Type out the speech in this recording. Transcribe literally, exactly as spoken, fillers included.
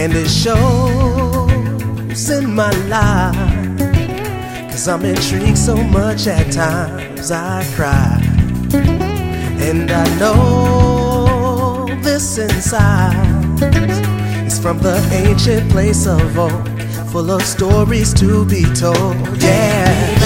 and it shows in my life. Cause I'm intrigued so much at times I cry. And I know this inside is from the ancient place of old, full of stories to be told. Yeah.